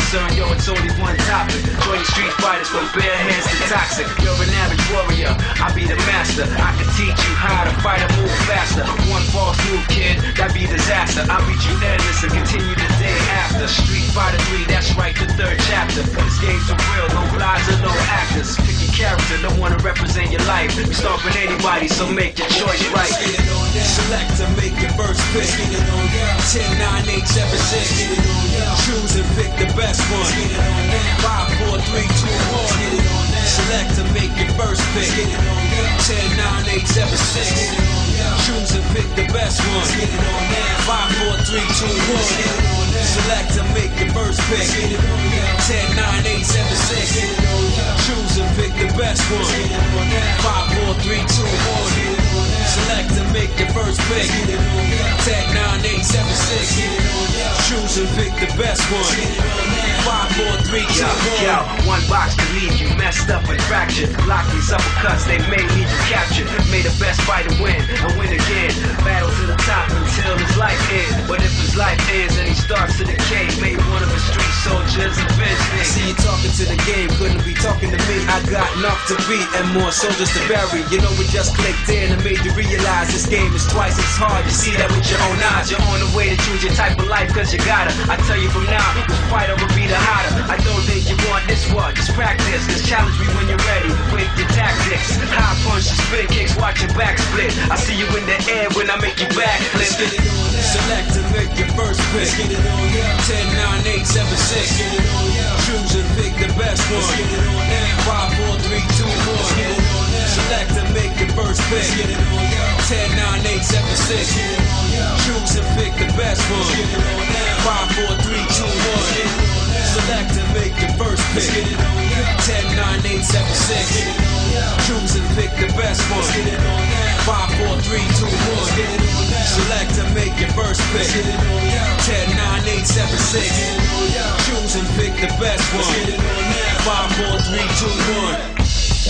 concern, yo, it's only one topic. Join the street fighters from bare hands to toxic. You're an average warrior, I'll be the master. I can teach you how to fight and move faster. One false move, kid, that'd be disaster. I'll beat you endless and continue the day after. Street Fighter 3, that's right, the third chapter. This game's for real, no lies or no actors. Pick your character, don't wanna represent your life. We start with anybody, so make your choice right. Select to make your first pick. 10, 9, 8, 7, 6. Choose and pick the best one. 5, 4, 3, 2, 1. Select to make your first pick. 10, 9, 8, 7, 6. Choose and pick the best one. 5, 4, 3, 2, 1. Select to make your first pick. 10, 9, 8, 7, 6. Choose and pick the best one. 5, 4, 3, 2, 1. Select to make your first pick. 10, 9, 8, 7, 6. Choose and pick the best one. 5, 4, 3, 2, 1. Yo, one box can leave you messed up and fractured. Lock these uppercuts, they may leave you captured. May the best fighter win and win again. Battle to the top until his life ends. But if his life ends and he starts to decay, may one of his street soldiers avenge me. See you talking to the game, couldn't be talking to me. I got enough to beat and more soldiers to bury. You know it just clicked in and made you realize this game is twice as hard. You see that with your own eyes. You're on the way to choose your type of life, cause you gotta. I tell you from now, the fighter will be the hotter. I don't think you want this one, just practice. Just challenge me when you're ready with your tactics. High punches, spin kicks, watch your back split. I see you in the air when I make you backflip. Select to make your first pick. 10, 9, 8, 7, 6. Choose and pick the best one. 5, 4, 3, 2, 1. Select to make your first pick. 10, 9, 8, 7, 6. Choose and pick the best one. 5, 4, 3, 2, 1. Select to make your first pick. 10, 9, 8, 7, 6. Choose and pick the best one. 5, 4, 3, 2, 1. Select to make your first pick. 10, 9, 8, 7, 6. Choose and pick the best one. 5, 4, 3, 2, 1.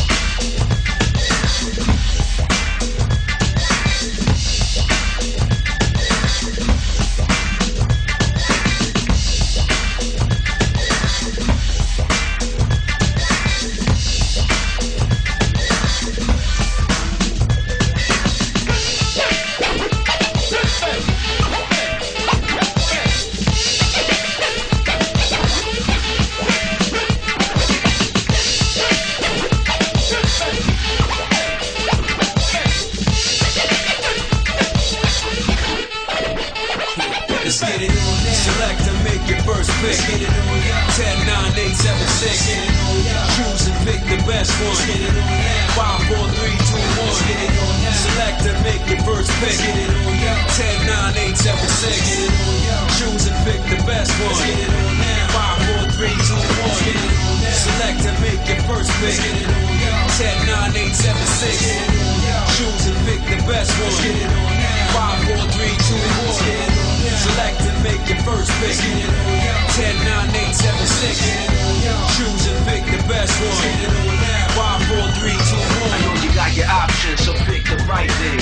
Select to make your first pick. 10, 9, 8, 7, 6. Choose and pick the best one. 5, 4, 3, 2, 1. Select to make your first pick. 10, 9, 8, 7, 6. Choose and pick the best one. 5, 4, 3, 2, 1. Select to make your first pick. 10, 9, 8, 7, 6. Choose and pick the best one. 5, 4, 3, 2, 1. Select and make your first pick. 10, 9, 8, 7, 6. Choose and pick the best one. 5, 4, 3, 2, 1. I know you got your options, so pick the right thing.